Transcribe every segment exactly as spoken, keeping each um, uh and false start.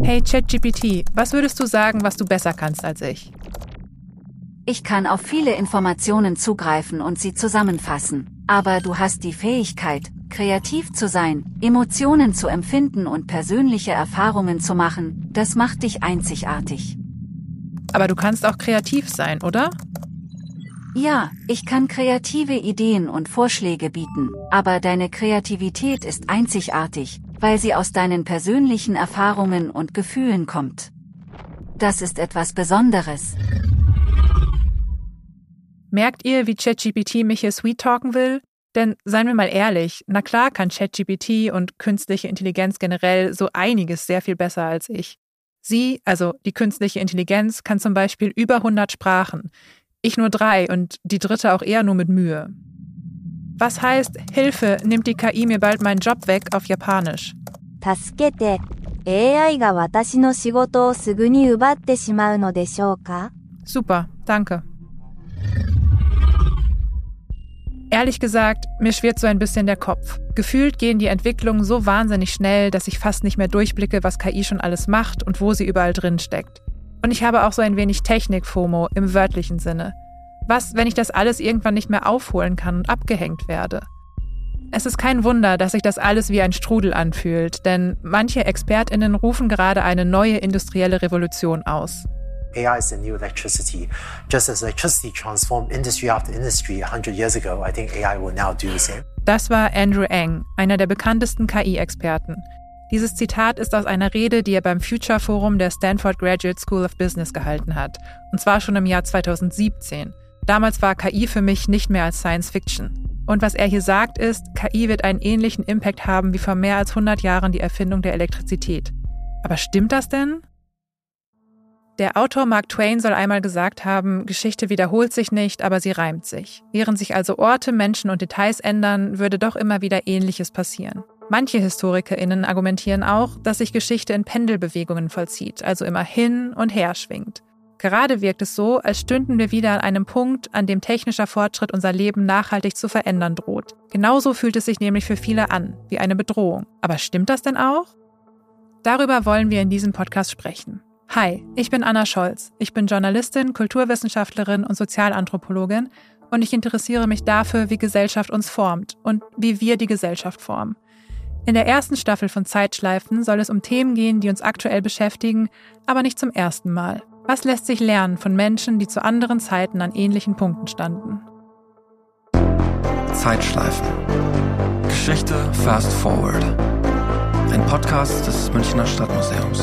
Hey ChatGPT, was würdest du sagen, was du besser kannst als ich? Ich kann auf viele Informationen zugreifen und sie zusammenfassen, aber du hast die Fähigkeit, kreativ zu sein, Emotionen zu empfinden und persönliche Erfahrungen zu machen, das macht dich einzigartig. Aber du kannst auch kreativ sein, oder? Ja, ich kann kreative Ideen und Vorschläge bieten, aber deine Kreativität ist einzigartig, weil sie aus deinen persönlichen Erfahrungen und Gefühlen kommt. Das ist etwas Besonderes. Merkt ihr, wie ChatGPT mich hier sweet-talken will? Denn seien wir mal ehrlich, na klar kann ChatGPT und künstliche Intelligenz generell so einiges sehr viel besser als ich. Sie, also die künstliche Intelligenz, kann zum Beispiel über hundert Sprachen. Ich nur drei und die dritte auch eher nur mit Mühe. Was heißt, Hilfe, nimmt die K I mir bald meinen Job weg auf Japanisch? 助けて、エーアイ が私の仕事をすぐに奪ってしまうのでしょうか? Super, danke. Ehrlich gesagt, mir schwirrt so ein bisschen der Kopf. Gefühlt gehen die Entwicklungen so wahnsinnig schnell, dass ich fast nicht mehr durchblicke, was K I schon alles macht und wo sie überall drin steckt. Und ich habe auch so ein wenig Technik-FOMO im wörtlichen Sinne. Was, wenn ich das alles irgendwann nicht mehr aufholen kann und abgehängt werde? Es ist kein Wunder, dass sich das alles wie ein Strudel anfühlt, denn manche ExpertInnen rufen gerade eine neue industrielle Revolution aus. A I is the new electricity. Just as electricity transformed industry after industry one hundred years ago, I think A I will now do the same. Das war Andrew Ng, einer der bekanntesten K I-Experten. Dieses Zitat ist aus einer Rede, die er beim Future Forum der Stanford Graduate School of Business gehalten hat. Und zwar schon im Jahr zweitausendsiebzehn. Damals war K I für mich nicht mehr als Science Fiction. Und was er hier sagt ist, K I wird einen ähnlichen Impact haben wie vor mehr als hundert Jahren die Erfindung der Elektrizität. Aber stimmt das denn? Der Autor Mark Twain soll einmal gesagt haben, Geschichte wiederholt sich nicht, aber sie reimt sich. Während sich also Orte, Menschen und Details ändern, würde doch immer wieder Ähnliches passieren. Manche HistorikerInnen argumentieren auch, dass sich Geschichte in Pendelbewegungen vollzieht, also immer hin und her schwingt. Gerade wirkt es so, als stünden wir wieder an einem Punkt, an dem technischer Fortschritt unser Leben nachhaltig zu verändern droht. Genauso fühlt es sich nämlich für viele an, wie eine Bedrohung. Aber stimmt das denn auch? Darüber wollen wir in diesem Podcast sprechen. Hi, ich bin Anna Scholz. Ich bin Journalistin, Kulturwissenschaftlerin und Sozialanthropologin und ich interessiere mich dafür, wie Gesellschaft uns formt und wie wir die Gesellschaft formen. In der ersten Staffel von Zeitschleifen soll es um Themen gehen, die uns aktuell beschäftigen, aber nicht zum ersten Mal. Was lässt sich lernen von Menschen, die zu anderen Zeiten an ähnlichen Punkten standen? Zeitschleifen. Geschichte fast forward. Ein Podcast des Münchner Stadtmuseums.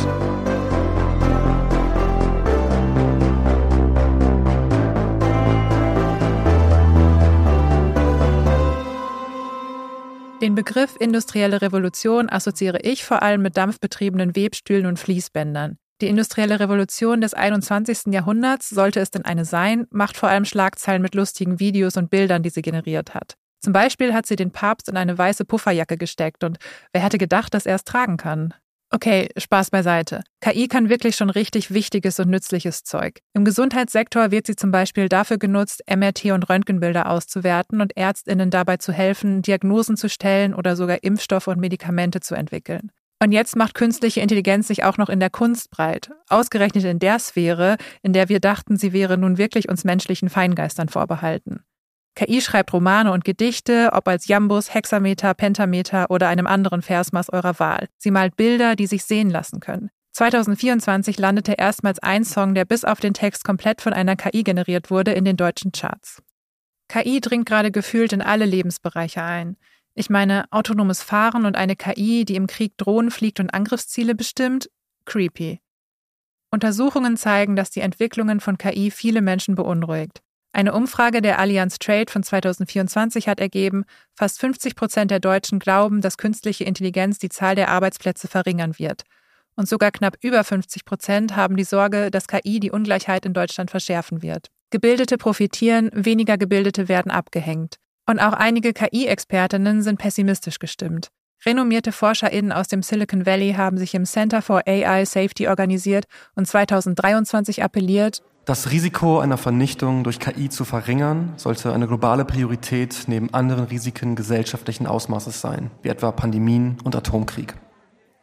Den Begriff industrielle Revolution assoziiere ich vor allem mit dampfbetriebenen Webstühlen und Fließbändern. Die industrielle Revolution des einundzwanzigsten Jahrhunderts, sollte es denn eine sein, macht vor allem Schlagzeilen mit lustigen Videos und Bildern, die sie generiert hat. Zum Beispiel hat sie den Papst in eine weiße Pufferjacke gesteckt und wer hätte gedacht, dass er es tragen kann? Okay, Spaß beiseite. K I kann wirklich schon richtig wichtiges und nützliches Zeug. Im Gesundheitssektor wird sie zum Beispiel dafür genutzt, M R T- und Röntgenbilder auszuwerten und ÄrztInnen dabei zu helfen, Diagnosen zu stellen oder sogar Impfstoffe und Medikamente zu entwickeln. Und jetzt macht künstliche Intelligenz sich auch noch in der Kunst breit. Ausgerechnet in der Sphäre, in der wir dachten, sie wäre nun wirklich uns menschlichen Feingeistern vorbehalten. K I schreibt Romane und Gedichte, ob als Jambus, Hexameter, Pentameter oder einem anderen Versmaß eurer Wahl. Sie malt Bilder, die sich sehen lassen können. zweitausendvierundzwanzig landete erstmals ein Song, der bis auf den Text komplett von einer K I generiert wurde, in den deutschen Charts. K I dringt gerade gefühlt in alle Lebensbereiche ein. Ich meine, autonomes Fahren und eine K I, die im Krieg Drohnen fliegt und Angriffsziele bestimmt? Creepy. Untersuchungen zeigen, dass die Entwicklungen von K I viele Menschen beunruhigt. Eine Umfrage der Allianz Trade von zweitausendvierundzwanzig hat ergeben, fast fünfzig Prozent der Deutschen glauben, dass künstliche Intelligenz die Zahl der Arbeitsplätze verringern wird. Und sogar knapp über fünfzig Prozent haben die Sorge, dass K I die Ungleichheit in Deutschland verschärfen wird. Gebildete profitieren, weniger Gebildete werden abgehängt. Und auch einige K I-Expertinnen sind pessimistisch gestimmt. Renommierte ForscherInnen aus dem Silicon Valley haben sich im Center for A I Safety organisiert und zweitausenddreiundzwanzig appelliert, das Risiko einer Vernichtung durch K I zu verringern, sollte eine globale Priorität neben anderen Risiken gesellschaftlichen Ausmaßes sein, wie etwa Pandemien und Atomkrieg.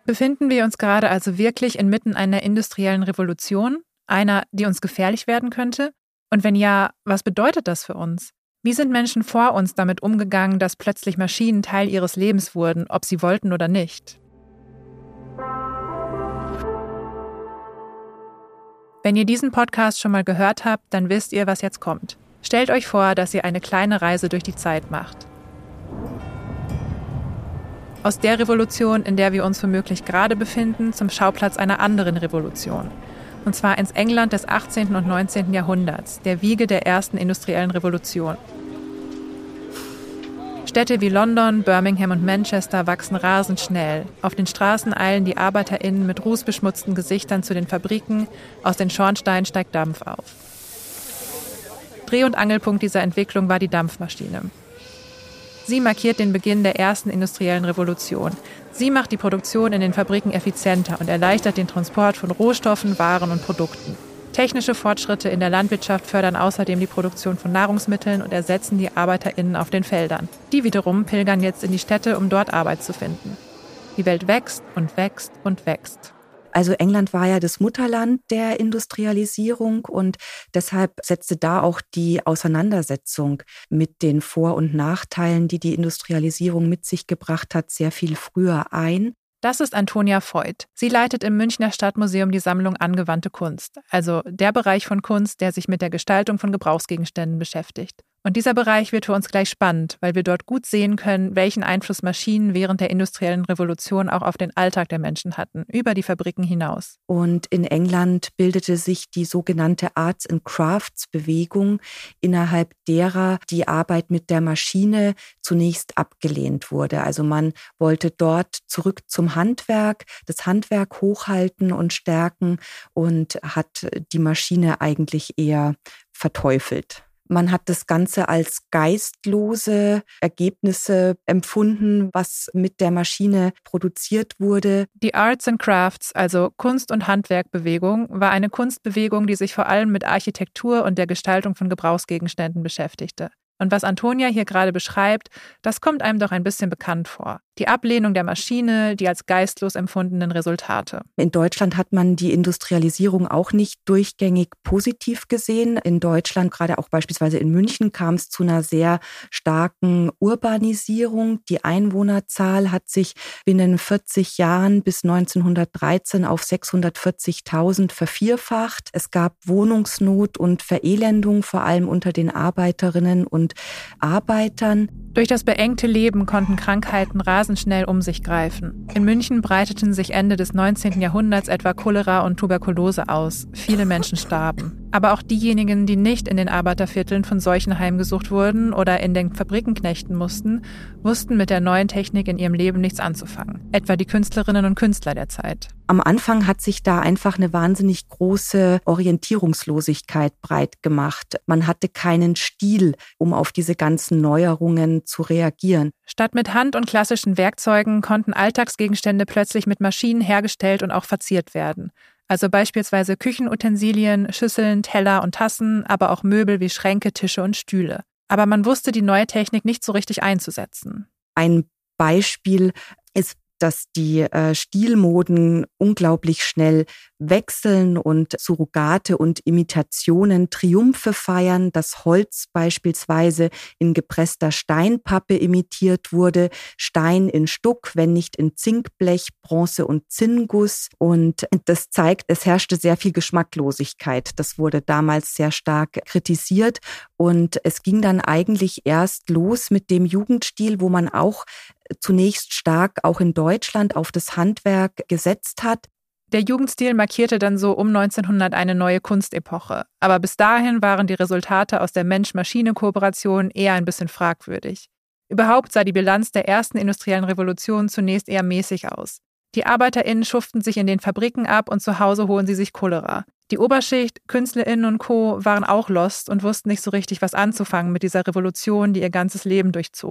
Befinden wir uns gerade also wirklich inmitten einer industriellen Revolution? Einer, die uns gefährlich werden könnte? Und wenn ja, was bedeutet das für uns? Wie sind Menschen vor uns damit umgegangen, dass plötzlich Maschinen Teil ihres Lebens wurden, ob sie wollten oder nicht? Wenn ihr diesen Podcast schon mal gehört habt, dann wisst ihr, was jetzt kommt. Stellt euch vor, dass ihr eine kleine Reise durch die Zeit macht. Aus der Revolution, in der wir uns womöglich gerade befinden, zum Schauplatz einer anderen Revolution. Und zwar ins England des achtzehnten und neunzehnten Jahrhunderts, der Wiege der ersten industriellen Revolution. Städte wie London, Birmingham und Manchester wachsen rasend schnell. Auf den Straßen eilen die ArbeiterInnen mit rußbeschmutzten Gesichtern zu den Fabriken, aus den Schornsteinen steigt Dampf auf. Dreh- und Angelpunkt dieser Entwicklung war die Dampfmaschine. Sie markiert den Beginn der ersten industriellen Revolution. Sie macht die Produktion in den Fabriken effizienter und erleichtert den Transport von Rohstoffen, Waren und Produkten. Technische Fortschritte in der Landwirtschaft fördern außerdem die Produktion von Nahrungsmitteln und ersetzen die ArbeiterInnen auf den Feldern. Die wiederum pilgern jetzt in die Städte, um dort Arbeit zu finden. Die Welt wächst und wächst und wächst. Also England war ja das Mutterland der Industrialisierung und deshalb setzte da auch die Auseinandersetzung mit den Vor- und Nachteilen, die die Industrialisierung mit sich gebracht hat, sehr viel früher ein. Das ist Antonia Voigt. Sie leitet im Münchner Stadtmuseum die Sammlung Angewandte Kunst, also der Bereich von Kunst, der sich mit der Gestaltung von Gebrauchsgegenständen beschäftigt. Und dieser Bereich wird für uns gleich spannend, weil wir dort gut sehen können, welchen Einfluss Maschinen während der industriellen Revolution auch auf den Alltag der Menschen hatten, über die Fabriken hinaus. Und in England bildete sich die sogenannte Arts and Crafts Bewegung, innerhalb derer die Arbeit mit der Maschine zunächst abgelehnt wurde. Also man wollte dort zurück zum Handwerk, das Handwerk hochhalten und stärken und hat die Maschine eigentlich eher verteufelt. Man hat das Ganze als geistlose Ergebnisse empfunden, was mit der Maschine produziert wurde. Die Arts and Crafts, also Kunst- und Handwerkbewegung, war eine Kunstbewegung, die sich vor allem mit Architektur und der Gestaltung von Gebrauchsgegenständen beschäftigte. Und was Antonia hier gerade beschreibt, das kommt einem doch ein bisschen bekannt vor. Die Ablehnung der Maschine, die als geistlos empfundenen Resultate. In Deutschland hat man die Industrialisierung auch nicht durchgängig positiv gesehen. In Deutschland, gerade auch beispielsweise in München, kam es zu einer sehr starken Urbanisierung. Die Einwohnerzahl hat sich binnen vierzig Jahren bis neunzehnhundertdreizehn auf sechshundertvierzigtausend vervierfacht. Es gab Wohnungsnot und Verelendung, vor allem unter den Arbeiterinnen und Arbeitern. Durch das beengte Leben konnten Krankheiten rasend schnell um sich greifen. In München breiteten sich Ende des neunzehnten Jahrhunderts etwa Cholera und Tuberkulose aus. Viele Menschen starben. Aber auch diejenigen, die nicht in den Arbeitervierteln von Seuchen heimgesucht wurden oder in den Fabriken knechten mussten, wussten mit der neuen Technik in ihrem Leben nichts anzufangen. Etwa die Künstlerinnen und Künstler der Zeit. Am Anfang hat sich da einfach eine wahnsinnig große Orientierungslosigkeit breit gemacht. Man hatte keinen Stil, um auf diese ganzen Neuerungen zu reagieren. Statt mit Hand und klassischen Werkzeugen konnten Alltagsgegenstände plötzlich mit Maschinen hergestellt und auch verziert werden. Also beispielsweise Küchenutensilien, Schüsseln, Teller und Tassen, aber auch Möbel wie Schränke, Tische und Stühle. Aber man wusste die neue Technik nicht so richtig einzusetzen. Ein Beispiel ist, dass die äh, Stilmoden unglaublich schnell wechseln und Surrogate und Imitationen Triumphe feiern, dass Holz beispielsweise in gepresster Steinpappe imitiert wurde, Stein in Stuck, wenn nicht in Zinkblech, Bronze und Zinnguss. Und das zeigt, es herrschte sehr viel Geschmacklosigkeit. Das wurde damals sehr stark kritisiert. Und es ging dann eigentlich erst los mit dem Jugendstil, wo man auch zunächst stark auch in Deutschland auf das Handwerk gesetzt hat. Der Jugendstil markierte dann so um neunzehnhundert eine neue Kunstepoche. Aber bis dahin waren die Resultate aus der Mensch-Maschine-Kooperation eher ein bisschen fragwürdig. Überhaupt sah die Bilanz der ersten industriellen Revolution zunächst eher mäßig aus. Die ArbeiterInnen schuften sich in den Fabriken ab und zu Hause holen sie sich Cholera. Die Oberschicht, KünstlerInnen und Co. waren auch lost und wussten nicht so richtig, was anzufangen mit dieser Revolution, die ihr ganzes Leben durchzog.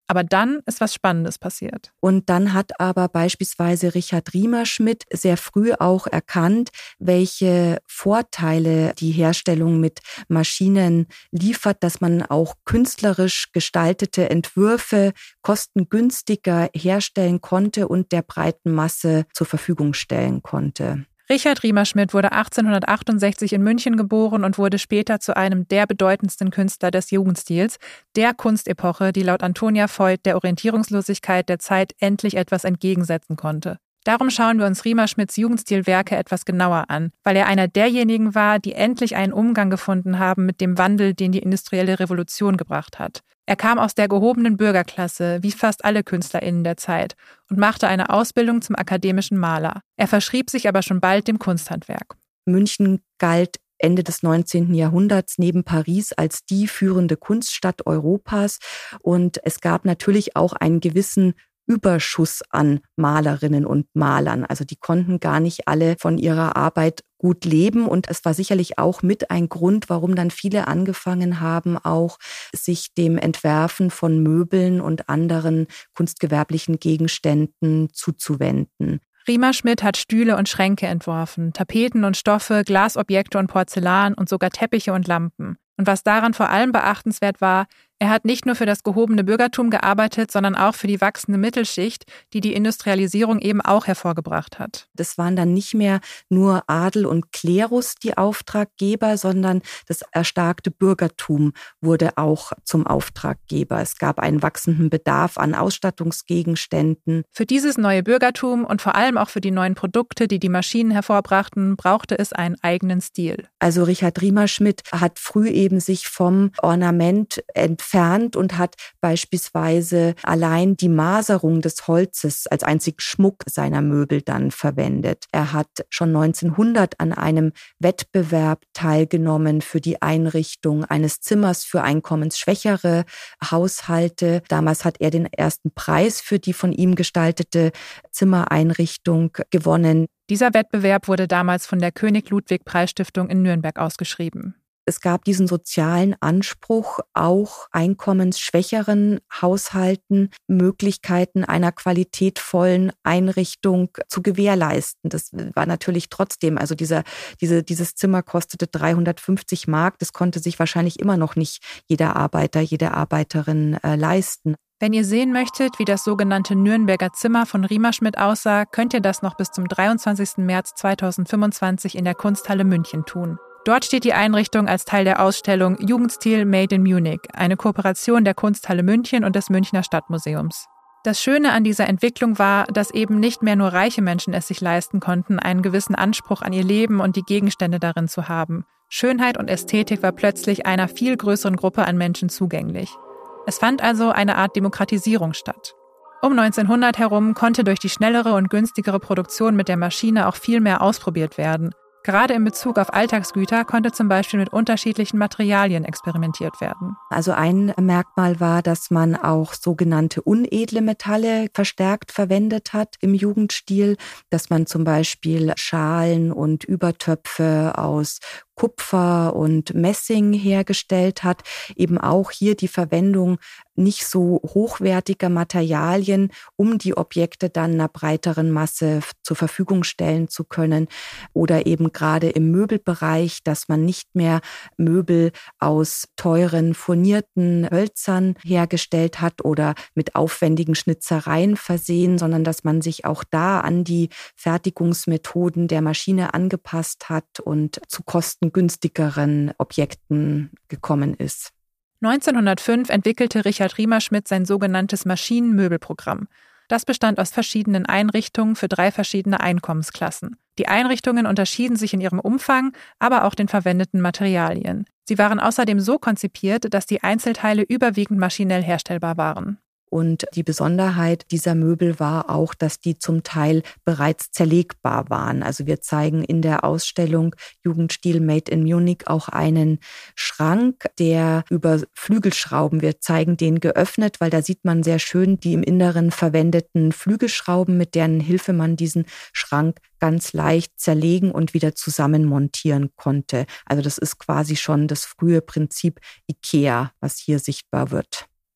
Aber dann ist was Spannendes passiert. Und dann hat aber beispielsweise Richard Riemerschmidt sehr früh auch erkannt, welche Vorteile die Herstellung mit Maschinen liefert, dass man auch künstlerisch gestaltete Entwürfe kostengünstiger herstellen konnte und der breiten Masse zur Verfügung stellen konnte. Richard Riemerschmidt wurde achtzehnhundertachtundsechzig in München geboren und wurde später zu einem der bedeutendsten Künstler des Jugendstils, der Kunstepoche, die laut Antonia Voigt der Orientierungslosigkeit der Zeit endlich etwas entgegensetzen konnte. Darum schauen wir uns Riemerschmidts Jugendstilwerke etwas genauer an, weil er einer derjenigen war, die endlich einen Umgang gefunden haben mit dem Wandel, den die industrielle Revolution gebracht hat. Er kam aus der gehobenen Bürgerklasse, wie fast alle KünstlerInnen der Zeit, und machte eine Ausbildung zum akademischen Maler. Er verschrieb sich aber schon bald dem Kunsthandwerk. München galt Ende des neunzehnten Jahrhunderts neben Paris als die führende Kunststadt Europas. Und es gab natürlich auch einen gewissen Überschuss an Malerinnen und Malern. Also die konnten gar nicht alle von ihrer Arbeit gut leben. Und es war sicherlich auch mit ein Grund, warum dann viele angefangen haben, auch sich dem Entwerfen von Möbeln und anderen kunstgewerblichen Gegenständen zuzuwenden. Riemerschmidt hat Stühle und Schränke entworfen, Tapeten und Stoffe, Glasobjekte und Porzellan und sogar Teppiche und Lampen. Und was daran vor allem beachtenswert war, er hat nicht nur für das gehobene Bürgertum gearbeitet, sondern auch für die wachsende Mittelschicht, die die Industrialisierung eben auch hervorgebracht hat. Das waren dann nicht mehr nur Adel und Klerus die Auftraggeber, sondern das erstarkte Bürgertum wurde auch zum Auftraggeber. Es gab einen wachsenden Bedarf an Ausstattungsgegenständen. Für dieses neue Bürgertum und vor allem auch für die neuen Produkte, die die Maschinen hervorbrachten, brauchte es einen eigenen Stil. Also Richard Riemerschmidt hat früh eben sich vom Ornament entfernt und hat beispielsweise allein die Maserung des Holzes als einzig Schmuck seiner Möbel dann verwendet. Er hat schon neunzehnhundert an einem Wettbewerb teilgenommen für die Einrichtung eines Zimmers für einkommensschwächere Haushalte. Damals hat er den ersten Preis für die von ihm gestaltete Zimmereinrichtung gewonnen. Dieser Wettbewerb wurde damals von der König-Ludwig-Preisstiftung in Nürnberg ausgeschrieben. Es gab diesen sozialen Anspruch, auch einkommensschwächeren Haushalten Möglichkeiten einer qualitätvollen Einrichtung zu gewährleisten. Das war natürlich trotzdem, also dieser, diese, dieses Zimmer kostete dreihundertfünfzig Mark. Das konnte sich wahrscheinlich immer noch nicht jeder Arbeiter, jede Arbeiterin äh, leisten. Wenn ihr sehen möchtet, wie das sogenannte Nürnberger Zimmer von Riemerschmidt aussah, könnt ihr das noch bis zum dreiundzwanzigsten März zweitausendfünfundzwanzig in der Kunsthalle München tun. Dort steht die Einrichtung als Teil der Ausstellung Jugendstil Made in Munich, eine Kooperation der Kunsthalle München und des Münchner Stadtmuseums. Das Schöne an dieser Entwicklung war, dass eben nicht mehr nur reiche Menschen es sich leisten konnten, einen gewissen Anspruch an ihr Leben und die Gegenstände darin zu haben. Schönheit und Ästhetik war plötzlich einer viel größeren Gruppe an Menschen zugänglich. Es fand also eine Art Demokratisierung statt. Um neunzehnhundert herum konnte durch die schnellere und günstigere Produktion mit der Maschine auch viel mehr ausprobiert werden. Gerade in Bezug auf Alltagsgüter konnte zum Beispiel mit unterschiedlichen Materialien experimentiert werden. Also ein Merkmal war, dass man auch sogenannte unedle Metalle verstärkt verwendet hat im Jugendstil, dass man zum Beispiel Schalen und Übertöpfe aus Kupfer und Messing hergestellt hat. Eben auch hier die Verwendung nicht so hochwertiger Materialien, um die Objekte dann einer breiteren Masse zur Verfügung stellen zu können. Oder eben gerade im Möbelbereich, dass man nicht mehr Möbel aus teuren, furnierten Hölzern hergestellt hat oder mit aufwendigen Schnitzereien versehen, sondern dass man sich auch da an die Fertigungsmethoden der Maschine angepasst hat und zu kostengünstigeren Objekten gekommen ist. neunzehnhundertfünf entwickelte Richard Riemerschmidt sein sogenanntes Maschinenmöbelprogramm. Das bestand aus verschiedenen Einrichtungen für drei verschiedene Einkommensklassen. Die Einrichtungen unterschieden sich in ihrem Umfang, aber auch den verwendeten Materialien. Sie waren außerdem so konzipiert, dass die Einzelteile überwiegend maschinell herstellbar waren. Und die Besonderheit dieser Möbel war auch, dass die zum Teil bereits zerlegbar waren. Also wir zeigen in der Ausstellung Jugendstil Made in Munich auch einen Schrank, der über Flügelschrauben, wir zeigen den geöffnet, weil da sieht man sehr schön die im Inneren verwendeten Flügelschrauben, mit deren Hilfe man diesen Schrank ganz leicht zerlegen und wieder zusammenmontieren konnte. Also das ist quasi schon das frühe Prinzip IKEA, was hier sichtbar wird.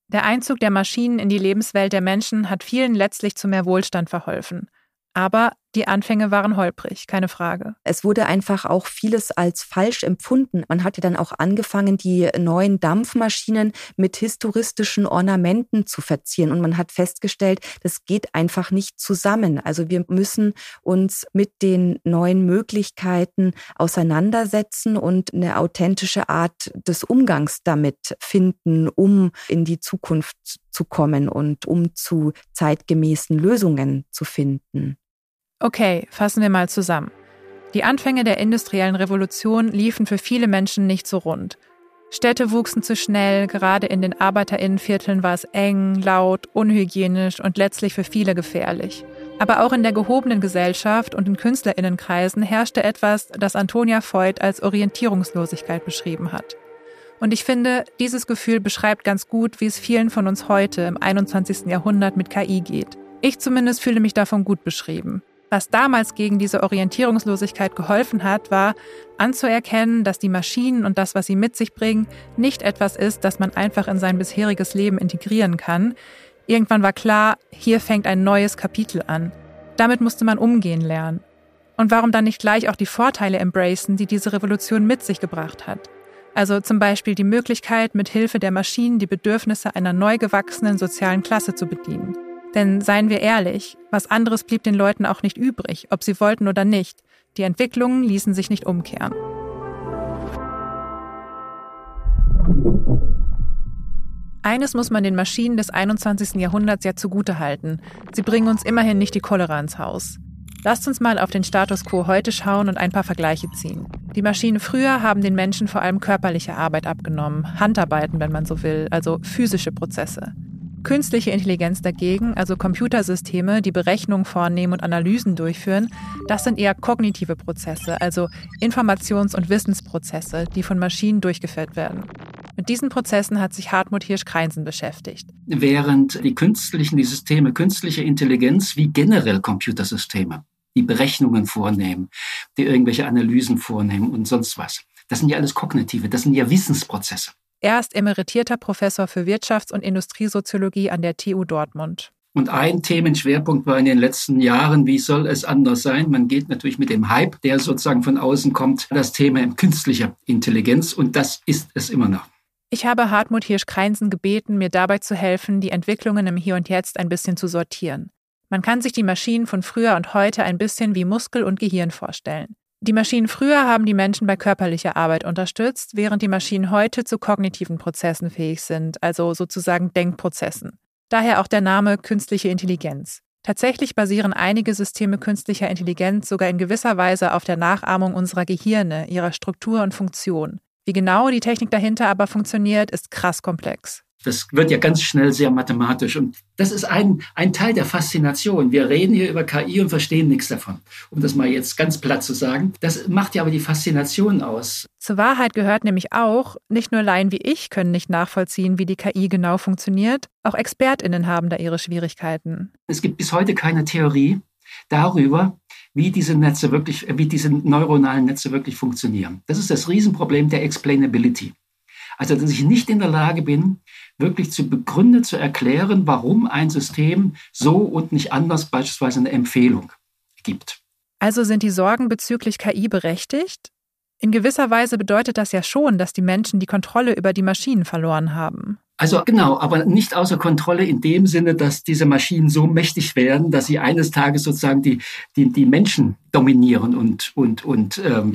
Der Einzug der Maschinen in die Lebenswelt der Menschen hat vielen letztlich zu mehr Wohlstand verholfen. Aber die Anfänge waren holprig, keine Frage. Es wurde einfach auch vieles als falsch empfunden. Man hatte dann auch angefangen, die neuen Dampfmaschinen mit historistischen Ornamenten zu verzieren. Und man hat festgestellt, das geht einfach nicht zusammen. Also wir müssen uns mit den neuen Möglichkeiten auseinandersetzen und eine authentische Art des Umgangs damit finden, um in die Zukunft zu kommen und um zu zeitgemäßen Lösungen zu finden. Okay, fassen wir mal zusammen. Die Anfänge der industriellen Revolution liefen für viele Menschen nicht so rund. Städte wuchsen zu schnell, gerade in den ArbeiterInnenvierteln war es eng, laut, unhygienisch und letztlich für viele gefährlich. Aber auch in der gehobenen Gesellschaft und in KünstlerInnenkreisen herrschte etwas, das Antonia Voigt als Orientierungslosigkeit beschrieben hat. Und ich finde, dieses Gefühl beschreibt ganz gut, wie es vielen von uns heute im einundzwanzigsten Jahrhundert mit K I geht. Ich zumindest fühle mich davon gut beschrieben. Was damals gegen diese Orientierungslosigkeit geholfen hat, war anzuerkennen, dass die Maschinen und das, was sie mit sich bringen, nicht etwas ist, das man einfach in sein bisheriges Leben integrieren kann. Irgendwann war klar, hier fängt ein neues Kapitel an. Damit musste man umgehen lernen. Und warum dann nicht gleich auch die Vorteile embracen, die diese Revolution mit sich gebracht hat? Also zum Beispiel die Möglichkeit, mit Hilfe der Maschinen die Bedürfnisse einer neu gewachsenen sozialen Klasse zu bedienen. Denn seien wir ehrlich, was anderes blieb den Leuten auch nicht übrig, ob sie wollten oder nicht. Die Entwicklungen ließen sich nicht umkehren. Eines muss man den Maschinen des einundzwanzigsten Jahrhunderts ja zugutehalten. Sie bringen uns immerhin nicht die Cholera ins Haus. Lasst uns mal auf den Status quo heute schauen und ein paar Vergleiche ziehen. Die Maschinen früher haben den Menschen vor allem körperliche Arbeit abgenommen, Handarbeiten, wenn man so will, also physische Prozesse. Künstliche Intelligenz dagegen, also Computersysteme, die Berechnungen vornehmen und Analysen durchführen, das sind eher kognitive Prozesse, also Informations- und Wissensprozesse, die von Maschinen durchgeführt werden. Mit diesen Prozessen hat sich Hartmut Hirsch-Kreinsen beschäftigt. Während die künstlichen, die Systeme, künstliche Intelligenz wie generell Computersysteme, die Berechnungen vornehmen, die irgendwelche Analysen vornehmen und sonst was, das sind ja alles kognitive, das sind ja Wissensprozesse. Er ist emeritierter Professor für Wirtschafts- und Industriesoziologie an der T U Dortmund. Und ein Themenschwerpunkt war in den letzten Jahren, wie soll es anders sein? Man geht natürlich mit dem Hype, der sozusagen von außen kommt, das Thema künstliche Intelligenz. Und das ist es immer noch. Ich habe Hartmut Hirsch-Kreinsen gebeten, mir dabei zu helfen, die Entwicklungen im Hier und Jetzt ein bisschen zu sortieren. Man kann sich die Maschinen von früher und heute ein bisschen wie Muskel und Gehirn vorstellen. Die Maschinen früher haben die Menschen bei körperlicher Arbeit unterstützt, während die Maschinen heute zu kognitiven Prozessen fähig sind, also sozusagen Denkprozessen. Daher auch der Name künstliche Intelligenz. Tatsächlich basieren einige Systeme künstlicher Intelligenz sogar in gewisser Weise auf der Nachahmung unserer Gehirne, ihrer Struktur und Funktion. Wie genau die Technik dahinter aber funktioniert, ist krass komplex. Das wird ja ganz schnell sehr mathematisch und das ist ein, ein Teil der Faszination. Wir reden hier über K I und verstehen nichts davon, um das mal jetzt ganz platt zu sagen. Das macht ja aber die Faszination aus. Zur Wahrheit gehört nämlich auch, nicht nur Laien wie ich können nicht nachvollziehen, wie die K I genau funktioniert, auch ExpertInnen haben da ihre Schwierigkeiten. Es gibt bis heute keine Theorie darüber, wie diese Netze wirklich, wie diese neuronalen Netze wirklich funktionieren. Das ist das Riesenproblem der Explainability. Also, dass ich nicht in der Lage bin, wirklich zu begründen, zu erklären, warum ein System so und nicht anders beispielsweise eine Empfehlung gibt. Also sind die Sorgen bezüglich K I berechtigt? In gewisser Weise bedeutet das ja schon, dass die Menschen die Kontrolle über die Maschinen verloren haben. Also genau, aber nicht außer Kontrolle in dem Sinne, dass diese Maschinen so mächtig werden, dass sie eines Tages sozusagen die, die, die Menschen dominieren und, und, und ähm,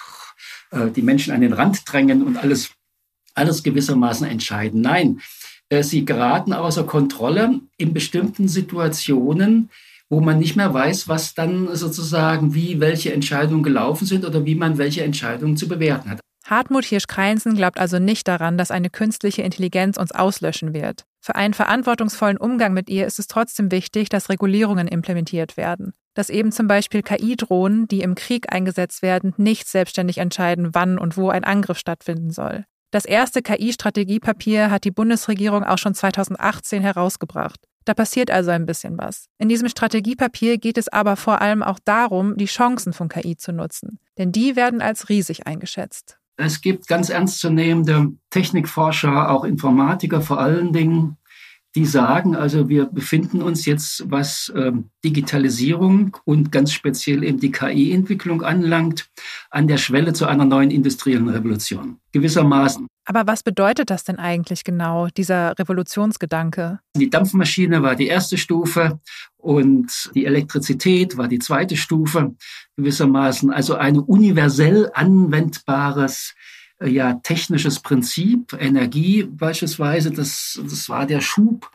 ja, die Menschen an den Rand drängen und alles alles gewissermaßen entscheiden. Nein, äh, sie geraten außer Kontrolle in bestimmten Situationen, wo man nicht mehr weiß, was dann sozusagen, wie welche Entscheidungen gelaufen sind oder wie man welche Entscheidungen zu bewerten hat. Hartmut Hirsch-Kreinsen glaubt also nicht daran, dass eine künstliche Intelligenz uns auslöschen wird. Für einen verantwortungsvollen Umgang mit ihr ist es trotzdem wichtig, dass Regulierungen implementiert werden. Dass eben zum Beispiel K I-Drohnen, die im Krieg eingesetzt werden, nicht selbstständig entscheiden, wann und wo ein Angriff stattfinden soll. Das erste K I-Strategiepapier hat die Bundesregierung auch schon zweitausendachtzehn herausgebracht. Da passiert also ein bisschen was. In diesem Strategiepapier geht es aber vor allem auch darum, die Chancen von K I zu nutzen. Denn die werden als riesig eingeschätzt. Es gibt ganz ernstzunehmende Technikforscher, auch Informatiker vor allen Dingen, die sagen, also wir befinden uns jetzt, was ähm, Digitalisierung und ganz speziell eben die K I-Entwicklung anlangt, an der Schwelle zu einer neuen industriellen Revolution. Gewissermaßen. Aber was bedeutet das denn eigentlich genau, dieser Revolutionsgedanke? Die Dampfmaschine war die erste Stufe und die Elektrizität war die zweite Stufe. Gewissermaßen also ein universell anwendbares ja, technisches Prinzip, Energie beispielsweise, das, das war der Schub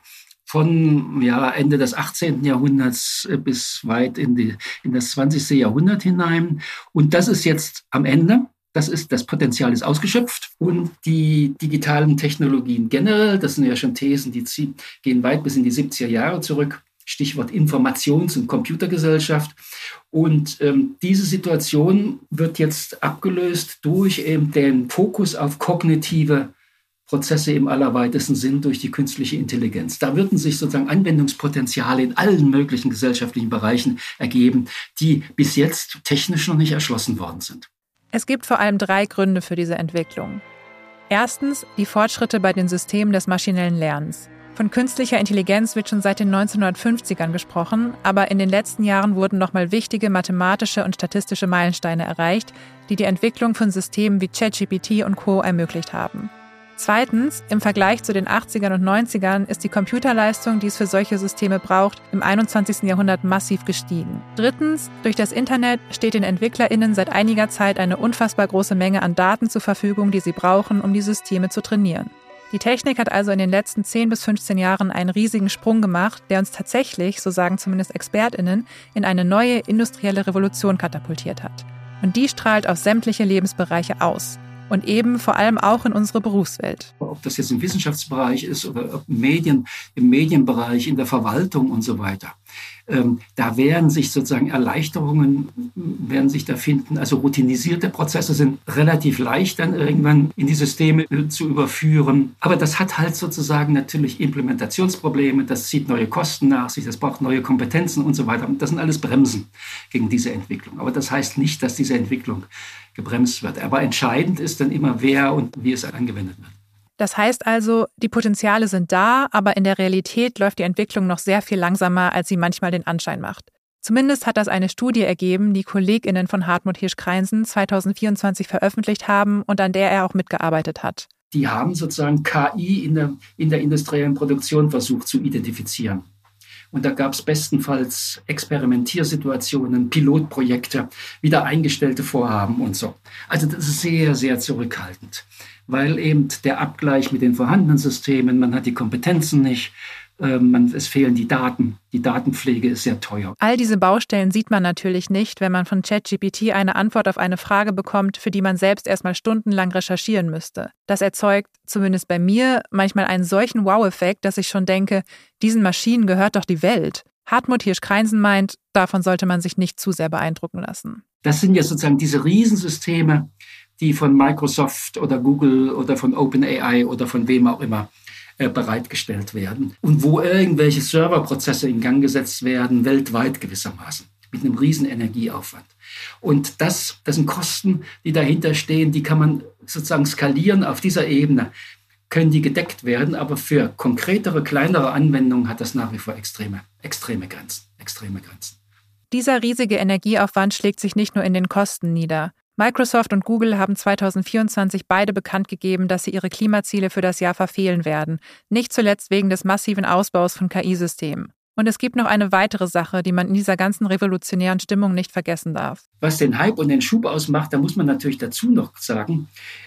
von ja, Ende des achtzehnten Jahrhunderts bis weit in, die, in das zwanzigste Jahrhundert hinein. Und das ist jetzt am Ende. Das ist, das Potenzial ist ausgeschöpft und die digitalen Technologien generell, das sind ja schon Thesen, die ziehen, gehen weit bis in die siebziger Jahre zurück. Stichwort Informations- und Computergesellschaft. Und ähm, diese Situation wird jetzt abgelöst durch eben den Fokus auf kognitive Prozesse im allerweitesten Sinn durch die künstliche Intelligenz. Da würden sich sozusagen Anwendungspotenziale in allen möglichen gesellschaftlichen Bereichen ergeben, die bis jetzt technisch noch nicht erschlossen worden sind. Es gibt vor allem drei Gründe für diese Entwicklung. Erstens die Fortschritte bei den Systemen des maschinellen Lernens. Von künstlicher Intelligenz wird schon seit den neunzehnhundertfünfzigern gesprochen, aber in den letzten Jahren wurden nochmal wichtige mathematische und statistische Meilensteine erreicht, die die Entwicklung von Systemen wie ChatGPT und Co. ermöglicht haben. Zweitens, im Vergleich zu den achtzigern und neunzigern ist die Computerleistung, die es für solche Systeme braucht, im einundzwanzigsten Jahrhundert massiv gestiegen. Drittens, durch das Internet steht den EntwicklerInnen seit einiger Zeit eine unfassbar große Menge an Daten zur Verfügung, die sie brauchen, um die Systeme zu trainieren. Die Technik hat also in den letzten zehn bis fünfzehn Jahren einen riesigen Sprung gemacht, der uns tatsächlich, so sagen zumindest ExpertInnen, in eine neue industrielle Revolution katapultiert hat. Und die strahlt auf sämtliche Lebensbereiche aus. Und eben vor allem auch in unsere Berufswelt. Ob das jetzt im Wissenschaftsbereich ist oder im Medien, im Medienbereich, in der Verwaltung und so weiter. Ähm, da werden sich sozusagen Erleichterungen, werden sich da finden. Also routinisierte Prozesse sind relativ leicht dann irgendwann in die Systeme zu überführen. Aber das hat halt sozusagen natürlich Implementationsprobleme. Das zieht neue Kosten nach sich, das braucht neue Kompetenzen und so weiter. Das sind alles Bremsen gegen diese Entwicklung. Aber das heißt nicht, dass diese Entwicklung gebremst wird. Aber entscheidend ist dann immer, wer und wie es angewendet wird. Das heißt also, die Potenziale sind da, aber in der Realität läuft die Entwicklung noch sehr viel langsamer, als sie manchmal den Anschein macht. Zumindest hat das eine Studie ergeben, die KollegInnen von Hartmut Hirsch-Kreinsen zweitausendvierundzwanzig veröffentlicht haben und an der er auch mitgearbeitet hat. Die haben sozusagen K I in der, in der industriellen Produktion versucht zu identifizieren. Und da gab es bestenfalls Experimentiersituationen, Pilotprojekte, wieder eingestellte Vorhaben und so. Also das ist sehr, sehr zurückhaltend, weil eben der Abgleich mit den vorhandenen Systemen, man hat die Kompetenzen nicht, äh, man, es fehlen die Daten, die Datenpflege ist sehr teuer. All diese Baustellen sieht man natürlich nicht, wenn man von ChatGPT eine Antwort auf eine Frage bekommt, für die man selbst erstmal stundenlang recherchieren müsste. Das erzeugt, zumindest bei mir, manchmal einen solchen Wow-Effekt, dass ich schon denke, diesen Maschinen gehört doch die Welt. Hartmut Hirsch-Kreinsen meint, davon sollte man sich nicht zu sehr beeindrucken lassen. Das sind ja sozusagen diese Riesensysteme, die von Microsoft oder Google oder von OpenAI oder von wem auch immer äh, bereitgestellt werden und wo irgendwelche Serverprozesse in Gang gesetzt werden, weltweit gewissermaßen, mit einem riesen Energieaufwand. Und das, das sind Kosten, die dahinter stehen, die kann man sozusagen skalieren auf dieser Ebene, können die gedeckt werden, aber für konkretere, kleinere Anwendungen hat das nach wie vor extreme, extreme Grenzen, extreme Grenzen. Dieser riesige Energieaufwand schlägt sich nicht nur in den Kosten nieder. Microsoft und Google haben zweitausendvierundzwanzig beide bekannt gegeben, dass sie ihre Klimaziele für das Jahr verfehlen werden, nicht zuletzt wegen des massiven Ausbaus von K I-Systemen. Und es gibt noch eine weitere Sache, die man in dieser ganzen revolutionären Stimmung nicht vergessen darf. Was den Hype und den Schub ausmacht, da muss man natürlich dazu noch sagen,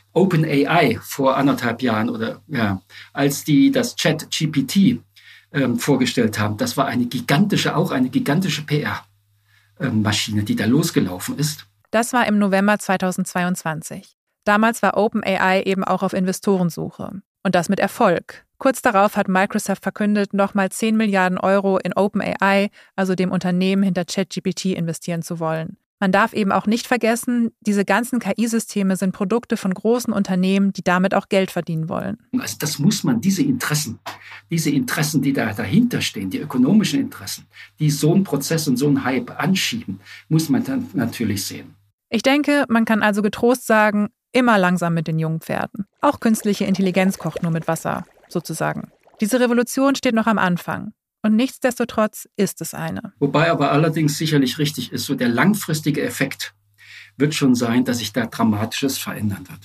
OpenAI vor anderthalb Jahren oder ja, als die das ChatGPT ähm, vorgestellt haben, das war eine gigantische, auch eine gigantische P R-Maschine, die da losgelaufen ist. Das war im November zweitausendzweiundzwanzig. Damals war OpenAI eben auch auf Investorensuche. Und das mit Erfolg. Kurz darauf hat Microsoft verkündet, nochmal zehn Milliarden Euro in OpenAI, also dem Unternehmen hinter ChatGPT, investieren zu wollen. Man darf eben auch nicht vergessen, diese ganzen K I-Systeme sind Produkte von großen Unternehmen, die damit auch Geld verdienen wollen. Also das muss man, diese Interessen, diese Interessen, die da dahinter stehen, die ökonomischen Interessen, die so einen Prozess und so einen Hype anschieben, muss man dann natürlich sehen. Ich denke, man kann also getrost sagen, immer langsam mit den jungen Pferden. Auch künstliche Intelligenz kocht nur mit Wasser, sozusagen. Diese Revolution steht noch am Anfang. Und nichtsdestotrotz ist es eine. Wobei aber allerdings sicherlich richtig ist, so der langfristige Effekt wird schon sein, dass sich da Dramatisches verändern wird.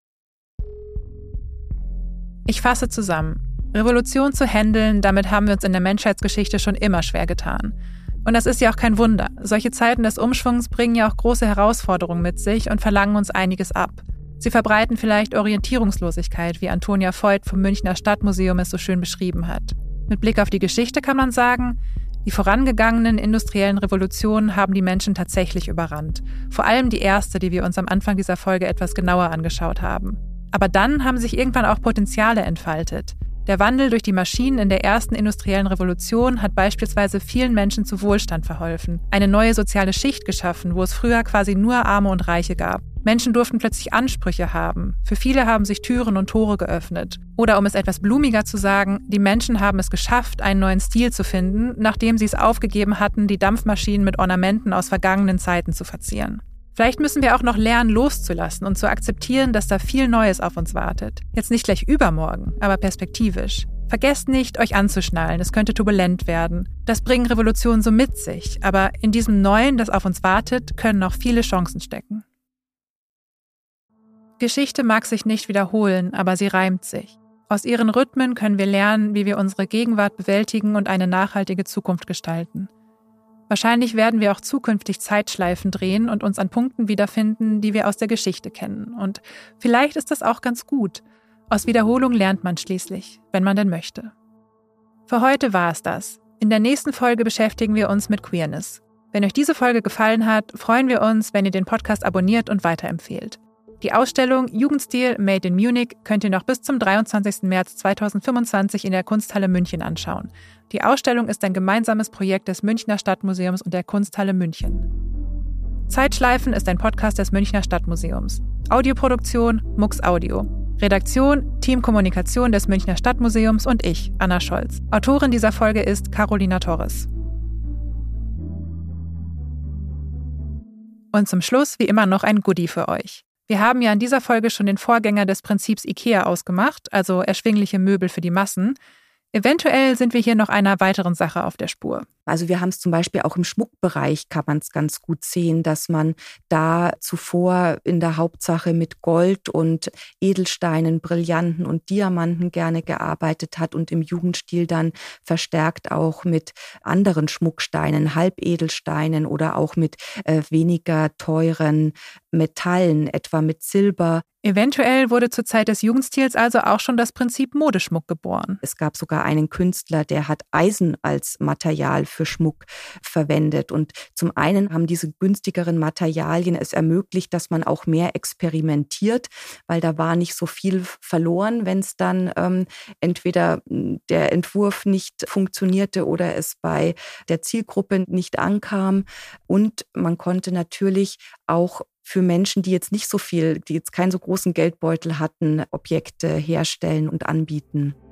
Ich fasse zusammen. Revolution zu handeln, damit haben wir uns in der Menschheitsgeschichte schon immer schwer getan. Und das ist ja auch kein Wunder. Solche Zeiten des Umschwungs bringen ja auch große Herausforderungen mit sich und verlangen uns einiges ab. Sie verbreiten vielleicht Orientierungslosigkeit, wie Antonia Voigt vom Münchner Stadtmuseum es so schön beschrieben hat. Mit Blick auf die Geschichte kann man sagen, die vorangegangenen industriellen Revolutionen haben die Menschen tatsächlich überrannt. Vor allem die erste, die wir uns am Anfang dieser Folge etwas genauer angeschaut haben. Aber dann haben sich irgendwann auch Potenziale entfaltet. Der Wandel durch die Maschinen in der ersten industriellen Revolution hat beispielsweise vielen Menschen zu Wohlstand verholfen, eine neue soziale Schicht geschaffen, wo es früher quasi nur Arme und Reiche gab. Menschen durften plötzlich Ansprüche haben. Für viele haben sich Türen und Tore geöffnet. Oder um es etwas blumiger zu sagen, die Menschen haben es geschafft, einen neuen Stil zu finden, nachdem sie es aufgegeben hatten, die Dampfmaschinen mit Ornamenten aus vergangenen Zeiten zu verzieren. Vielleicht müssen wir auch noch lernen, loszulassen und zu akzeptieren, dass da viel Neues auf uns wartet. Jetzt nicht gleich übermorgen, aber perspektivisch. Vergesst nicht, euch anzuschnallen, es könnte turbulent werden. Das bringen Revolutionen so mit sich, aber in diesem Neuen, das auf uns wartet, können noch viele Chancen stecken. Geschichte mag sich nicht wiederholen, aber sie reimt sich. Aus ihren Rhythmen können wir lernen, wie wir unsere Gegenwart bewältigen und eine nachhaltige Zukunft gestalten. Wahrscheinlich werden wir auch zukünftig Zeitschleifen drehen und uns an Punkten wiederfinden, die wir aus der Geschichte kennen. Und vielleicht ist das auch ganz gut. Aus Wiederholung lernt man schließlich, wenn man denn möchte. Für heute war es das. In der nächsten Folge beschäftigen wir uns mit Queerness. Wenn euch diese Folge gefallen hat, freuen wir uns, wenn ihr den Podcast abonniert und weiterempfehlt. Die Ausstellung Jugendstil Made in Munich könnt ihr noch bis zum dreiundzwanzigsten März zweitausendfünfundzwanzig in der Kunsthalle München anschauen. Die Ausstellung ist ein gemeinsames Projekt des Münchner Stadtmuseums und der Kunsthalle München. Zeitschleifen ist ein Podcast des Münchner Stadtmuseums. Audioproduktion Mux Audio. Redaktion Team Kommunikation des Münchner Stadtmuseums und ich, Anna Scholz. Autorin dieser Folge ist Carolina Torres. Und zum Schluss wie immer noch ein Goodie für euch. Wir haben ja in dieser Folge schon den Vorgänger des Prinzips IKEA ausgemacht, also erschwingliche Möbel für die Massen. Eventuell sind wir hier noch einer weiteren Sache auf der Spur. Also wir haben es zum Beispiel auch im Schmuckbereich, kann man es ganz gut sehen, dass man da zuvor in der Hauptsache mit Gold und Edelsteinen, Brillanten und Diamanten gerne gearbeitet hat und im Jugendstil dann verstärkt auch mit anderen Schmucksteinen, Halbedelsteinen oder auch mit äh, weniger teuren Metallen, etwa mit Silber. Eventuell wurde zur Zeit des Jugendstils also auch schon das Prinzip Modeschmuck geboren. Es gab sogar einen Künstler, der hat Eisen als Material für Schmuck verwendet. Und zum einen haben diese günstigeren Materialien es ermöglicht, dass man auch mehr experimentiert, weil da war nicht so viel verloren, wenn es dann ähm, entweder der Entwurf nicht funktionierte oder es bei der Zielgruppe nicht ankam. Und man konnte natürlich auch für Menschen, die jetzt nicht so viel, die jetzt keinen so großen Geldbeutel hatten, Objekte herstellen und anbieten.